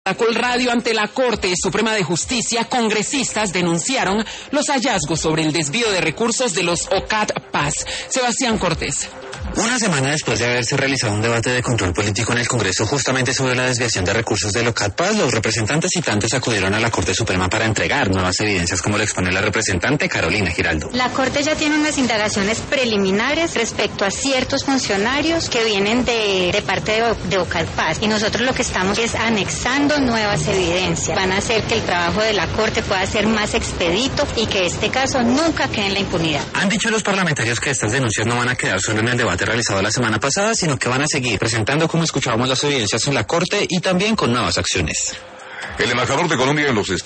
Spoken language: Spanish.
Caracol Radio. Ante la Corte Suprema de Justicia, congresistas denunciaron los hallazgos sobre el desvío de recursos de los OCAT Paz. Sebastián Cortés. Una semana después de haberse realizado un debate de control político en el Congreso justamente sobre la desviación de recursos del OCAT Paz, los representantes citantes acudieron a la Corte Suprema para entregar nuevas evidencias, como lo expone la representante Carolina Giraldo. La Corte ya tiene unas indagaciones preliminares respecto a ciertos funcionarios que vienen de parte de OCAT Paz, y nosotros lo que estamos es anexando nuevas evidencias. Van a hacer que el trabajo de la Corte pueda ser más expedito y que este caso nunca quede en la impunidad. Han dicho los parlamentarios que estas denuncias no van a quedar solo en el debate realizado la semana pasada, sino que van a seguir presentando, como escuchábamos, las evidencias en la Corte y también con nuevas acciones. El embajador de Colombia en los Estados